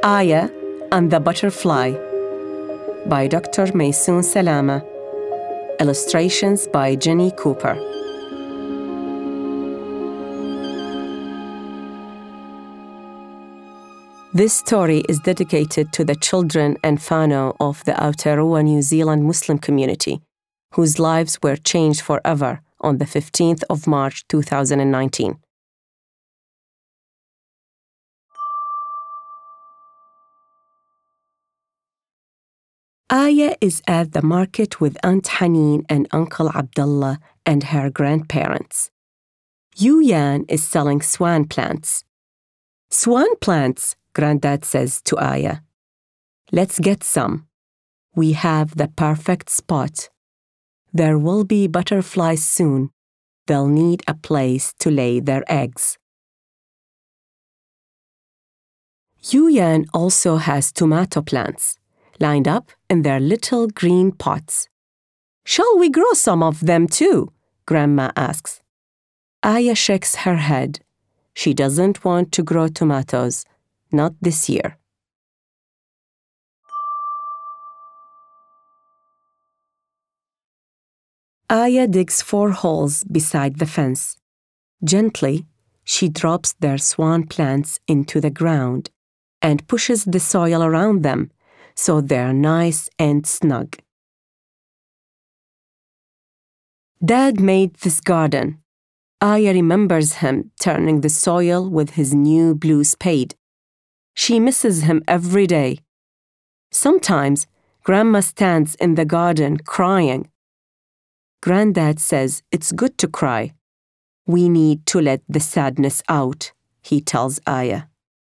Aya and the Butterfly by Dr. Maysoon Salama. Illustrations by Jenny Cooper. This story is dedicated to the children and whānau of the Aotearoa New Zealand Muslim community, whose lives were changed forever on the 15th of March 2019. Aya is at the market with Aunt Haneen and Uncle Abdullah and her grandparents. Yuyan is selling swan plants. Swan plants, Granddad says to Aya. Let's get some. We have the perfect spot. There will be butterflies soon. They'll need a place to lay their eggs. Yuyan also has tomato plants lined up in their little green pots. Shall we grow some of them too? Grandma asks. Aya shakes her head. She doesn't want to grow tomatoes, not this year. Aya digs 4 holes beside the fence. Gently, she drops their swan plants into the ground and pushes the soil around them so they're nice and snug. Dad made this garden. Aya remembers him turning the soil with his new blue spade. She misses him every day. Sometimes, Grandma stands in the garden crying. Granddad says it's good to cry. We need to let the sadness out, he tells Aya.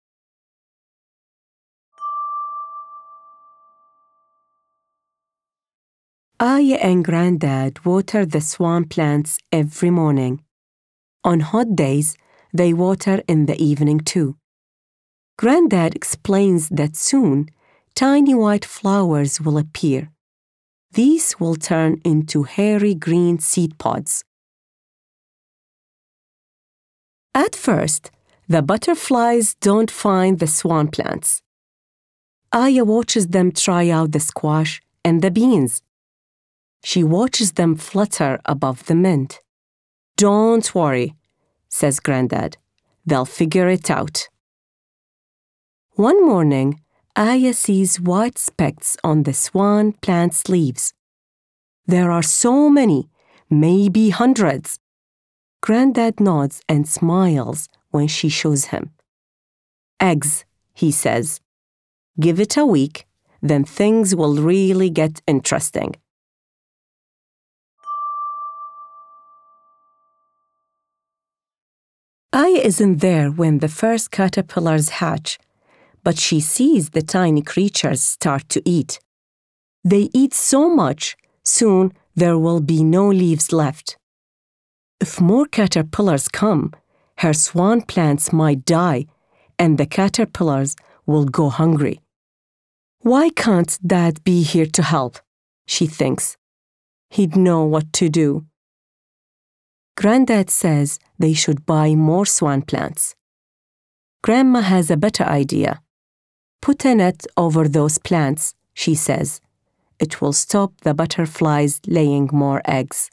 Aya and Granddad water the swan plants every morning. On hot days, they water in the evening too. Granddad explains that soon, tiny white flowers will appear. These will turn into hairy green seed pods. At first, the butterflies don't find the swan plants. Aya watches them try out the squash and the beans. She watches them flutter above the mint. Don't worry, says Granddad. They'll figure it out. One morning, Aya sees white specks on the swan plant's leaves. There are so many, maybe hundreds. Granddad nods and smiles when she shows him. Eggs, he says. Give it a week, then things will really get interesting. Aya isn't there when the first caterpillars hatch, but she sees the tiny creatures start to eat. They eat so much, soon there will be no leaves left. If more caterpillars come, her swan plants might die, and the caterpillars will go hungry. Why can't Dad be here to help? She thinks. He'd know what to do. Granddad says they should buy more swan plants. Grandma has a better idea. Put a net over those plants, she says. It will stop the butterflies laying more eggs.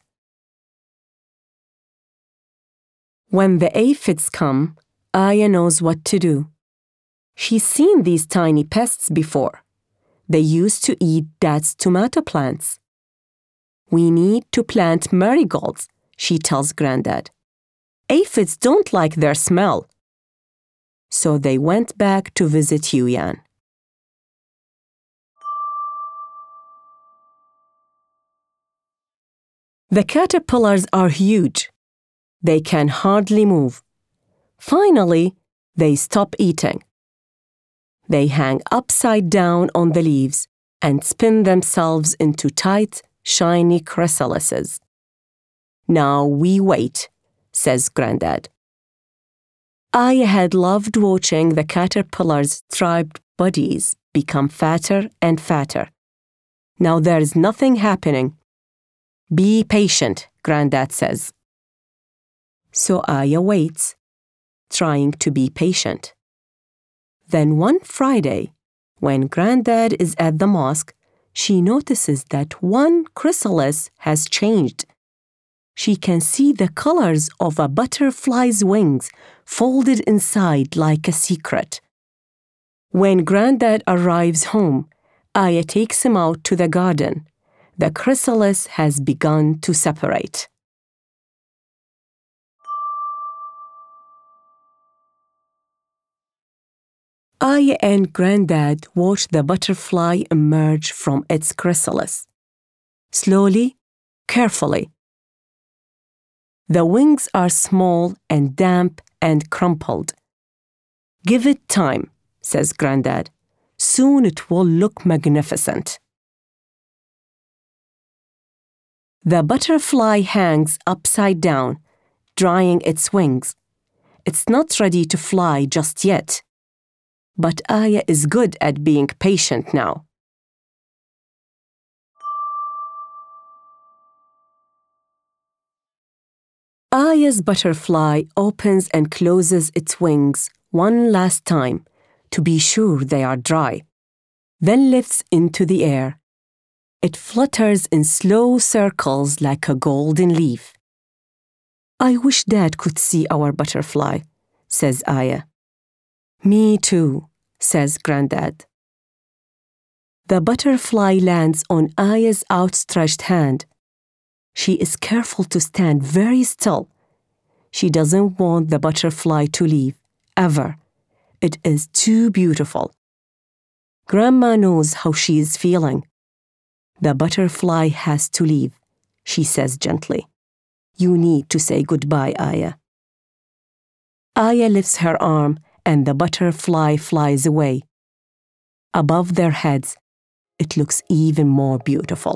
When the aphids come, Aya knows what to do. She's seen these tiny pests before. They used to eat Dad's tomato plants. We need to plant marigolds, she tells Granddad. Aphids don't like their smell. So they went back to visit Yuyan. The caterpillars are huge. They can hardly move. Finally, they stop eating. They hang upside down on the leaves and spin themselves into tight, shiny chrysalises. Now we wait, says Granddad. Aya had loved watching the caterpillars' striped bodies become fatter and fatter. Now there's nothing happening. Be patient, Granddad says. So Aya waits, trying to be patient. Then one Friday, when Granddad is at the mosque, she notices that one chrysalis has changed. She can see the colors of a butterfly's wings folded inside like a secret. When Granddad arrives home, Aya takes him out to the garden. The chrysalis has begun to separate. Aya and Granddad watch the butterfly emerge from its chrysalis. Slowly, carefully. The wings are small and damp and crumpled. "Give it time," says Granddad. "Soon it will look magnificent." The butterfly hangs upside down, drying its wings. It's not ready to fly just yet. But Aya is good at being patient now. Aya's butterfly opens and closes its wings one last time to be sure they are dry, then lifts into the air. It flutters in slow circles like a golden leaf. "I wish Dad could see our butterfly," says Aya. "Me too," says Granddad. The butterfly lands on Aya's outstretched hand. She is careful to stand very still. She doesn't want the butterfly to leave, ever. It is too beautiful. Grandma knows how she is feeling. "The butterfly has to leave," she says gently. "You need to say goodbye, Aya." Aya lifts her arm and the butterfly flies away. Above their heads, it looks even more beautiful.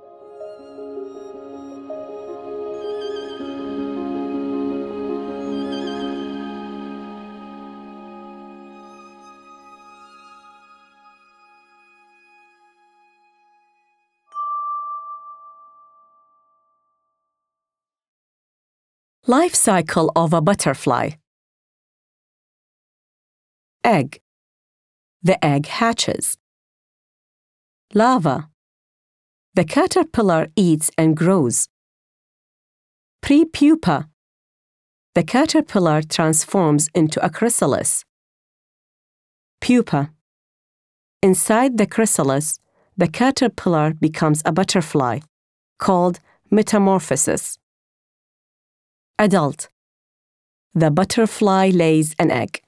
Life cycle of a butterfly. Egg. The egg hatches. Larva. The caterpillar eats and grows. Prepupa. The caterpillar transforms into a chrysalis. Pupa. Inside the chrysalis, the caterpillar becomes a butterfly, called metamorphosis. Adult. The butterfly lays an egg.